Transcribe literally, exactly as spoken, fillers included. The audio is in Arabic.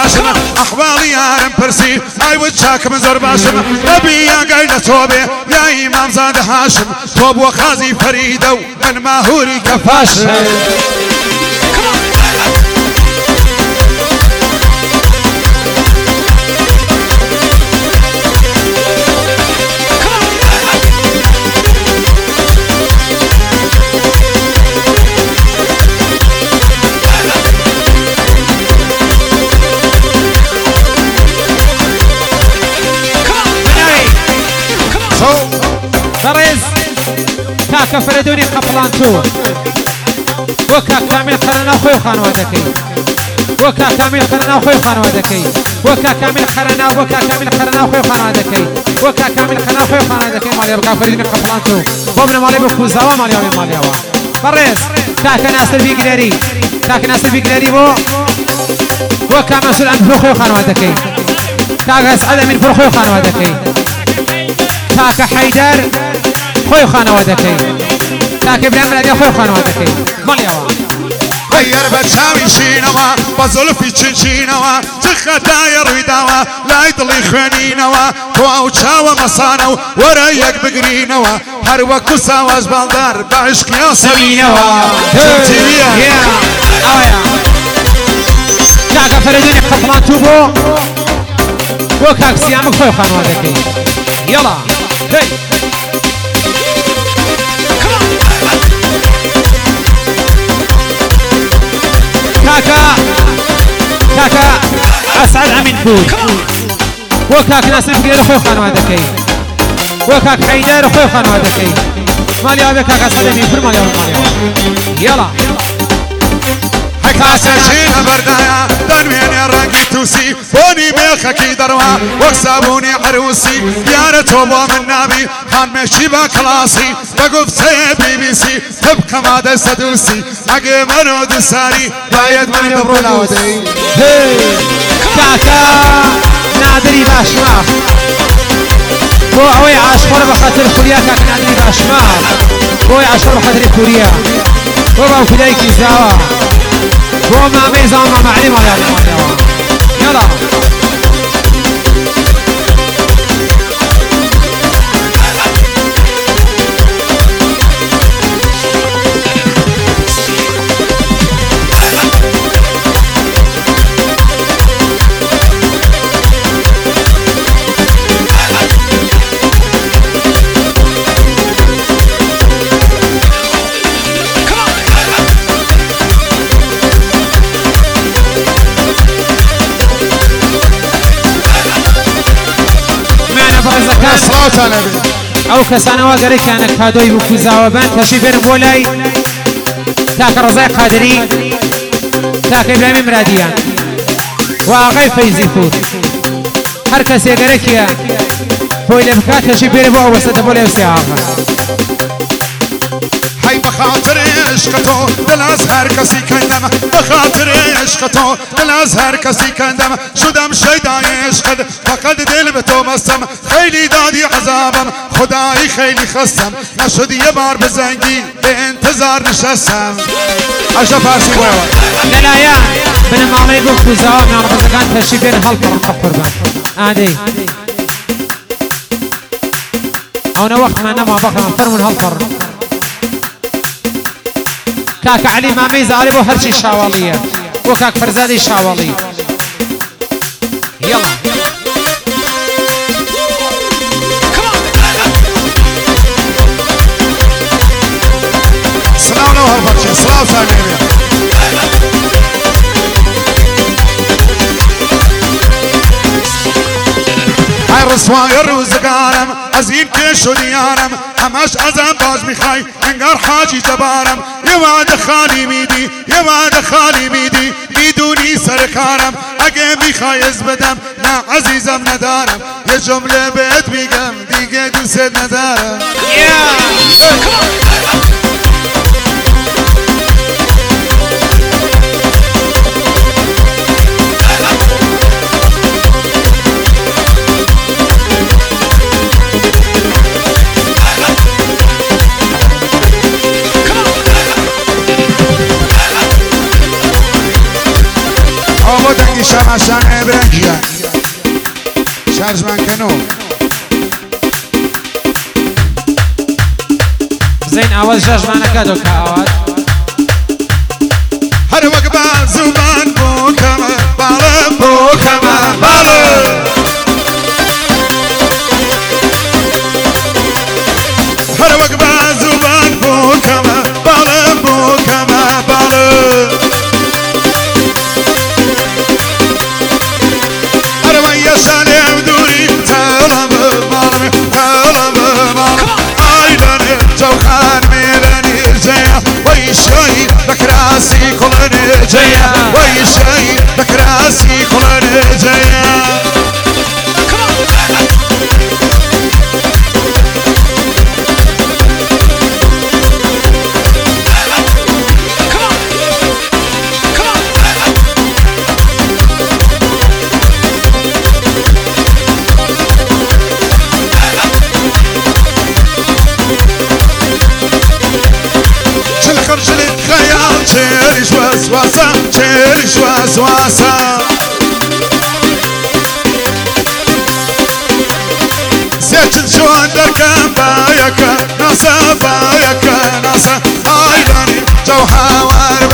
باشم احوالی یارم پرسی ای و چاکم زور باشم نبی یا گیل توبه یا امام زاده هاشم توب و خازی فریدو من ماهوری کفاشم برز كاكا فردوني قبلان تو وكا كامل قرنا خوي خانوادكي وكا كامل قرنا خوي خانوادكي وكا كامل قرنا وكا كامل قرنا خوي خانوادكي وكا كامل قرنا خوي خانوادكي مالي بقى فردوني قبلان تو بابنا مالي بكوزاوا مالي ابي مالي وا برز كاكا ناصر بيقدري كاكا ناصر بيقدري بو وكا مسؤول عن خوي خانوادكي كاكا اسعد من خوي خانوادكي كاكا حيدر خوي خانوادكي كاكا ابراهيم الادي خوي خانوادكي ماليوا غير بتشاوي شينوا بزلفي تشينوا تختا يرويدوا لا يطلي خنينوا كواو تشاوا مصانو وريك بقرينوا هر وقت سواز بالدار بعشق يا سمينوا يا اويا كاكا فردوني قطمان توبو وكاك سيامك خوي خانوادكي يلا هي كاكا كاكا اسعد عمين فود وكاك ناصر فقير خوي خانوادكي وكاك حيدر خوي خانوادكي مالي ابي كاكا اسعد عمين فود مالي ابي يلا كاسشين بردايا دنوين الرنقي توسي بوني بيخكي دروا وكسابوني عروسي يا توبا من نبي خان مشي بكلاسي بقف سي بي بي سي تبقى ما دستوسي اقي منو دساري بايد من برولاودي كاكا نادري باشماخ بو اوي عاشقور بخاطر كوريا كاكا نادري باشماخ بو عاشقور بخاطر كوريا بو باو فدايكي زاوا وما ميزان ما معلم ولا معلم يلا او كسانا وقري كان كادوي بكوزا وبان تشيفر مولاي تاك رزاي قادري تاك ابراهيم مراديان واغي فيزي فوت هر كسي قريكيا بويل بكات تشيفر بو وسط بولاي وسياغا هاي بخاطر عشقتو دل از هر کسی کندم بخاطر عشقتو دل از هر کسی کندم شدم شیدای عشقت فقط دل به تو بستم خیلی دادی عذابم خدایی خیلی خستم نشد یه بار بزنگی به انتظار نشستم عشق فارسی بایوان دلایا بنا مامی بکوزا من رزقان تشیفر هلپر قربان عادي اونا وقت ما نما بخرم فرمون هلپر كاك علي مامي زاري بو هرشي شاوالية وكاك فرزادي شاوالي يلا سلام لو هالفرشي سلام سامي هاي رسواي الروزقارم ازين كيشو ديارم هماش ازم باش مخاي انقر حاجي جبارم يواد خالي ميدي يواد خالي ميدي بدوني سركارم اگه مخاي ازبدم نا عزيزم ندارم يا جملة بيت بيقم ديگه دوست ندارم بودي شمشان برنجيا شارج من كنو زين اول جاج معنا كادو كاوات هر وقبا زمان بو كما بالا بو كما بالا هر وقبا زمان بو كما بالا بو كما بالا هر ويا سالي ودوري تلم بالم تلم بالم عيلاني جوخان ميلاني زيا ويشاي بكراسي كلني جيا ويشاي بكراسي كلني جيا چهرش وسواسه چهرش وسواسه سيچن شوان دركم بايك ناسا بايك ناسا آيلاني جو حوار